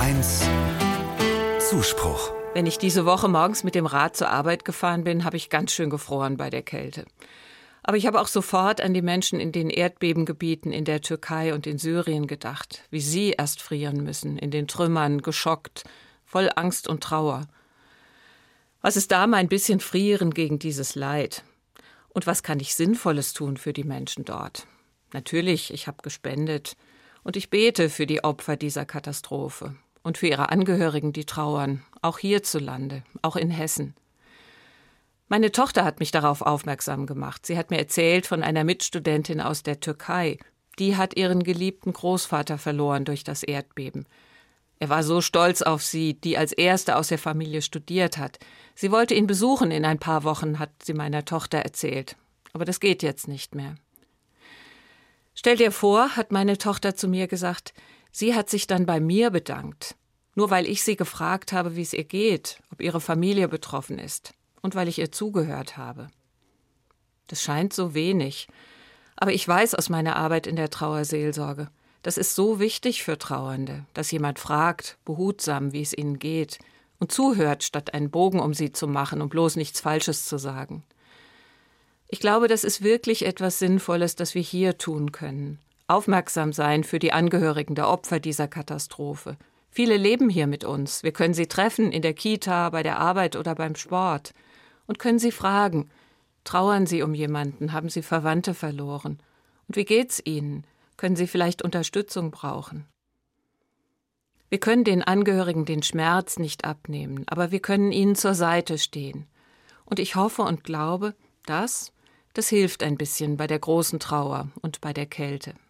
HR1 Zuspruch. Wenn ich diese Woche morgens mit dem Rad zur Arbeit gefahren bin, habe ich ganz schön gefroren bei der Kälte. Aber ich habe auch sofort an die Menschen in den Erdbebengebieten in der Türkei und in Syrien gedacht, wie sie erst frieren müssen, in den Trümmern, geschockt, voll Angst und Trauer. Was ist da mein bisschen Frieren gegen dieses Leid? Und was kann ich Sinnvolles tun für die Menschen dort? Natürlich, ich habe gespendet und ich bete für die Opfer dieser Katastrophe und für ihre Angehörigen, die trauern, auch hierzulande, auch in Hessen. Meine Tochter hat mich darauf aufmerksam gemacht. Sie hat mir erzählt von einer Mitstudentin aus der Türkei. Die hat ihren geliebten Großvater verloren durch das Erdbeben. Er war so stolz auf sie, die als erste aus der Familie studiert hat. Sie wollte ihn besuchen in ein paar Wochen, hat sie meiner Tochter erzählt. Aber das geht jetzt nicht mehr. Stell dir vor, hat meine Tochter zu mir gesagt, sie hat sich dann bei mir bedankt. Nur weil ich sie gefragt habe, wie es ihr geht, ob ihre Familie betroffen ist. Und weil ich ihr zugehört habe. Das scheint so wenig. Aber ich weiß aus meiner Arbeit in der Trauerseelsorge, das ist so wichtig für Trauernde, dass jemand fragt, behutsam, wie es ihnen geht, und zuhört, statt einen Bogen um sie zu machen, um bloß nichts Falsches zu sagen. Ich glaube, das ist wirklich etwas Sinnvolles, das wir hier tun können. Aufmerksam sein für die Angehörigen der Opfer dieser Katastrophe. Viele leben hier mit uns. Wir können sie treffen in der Kita, bei der Arbeit oder beim Sport. Und können sie fragen, trauern sie um jemanden, haben sie Verwandte verloren? Und wie geht's ihnen? Können sie vielleicht Unterstützung brauchen? Wir können den Angehörigen den Schmerz nicht abnehmen, aber wir können ihnen zur Seite stehen. Und ich hoffe und glaube, das hilft ein bisschen bei der großen Trauer und bei der Kälte.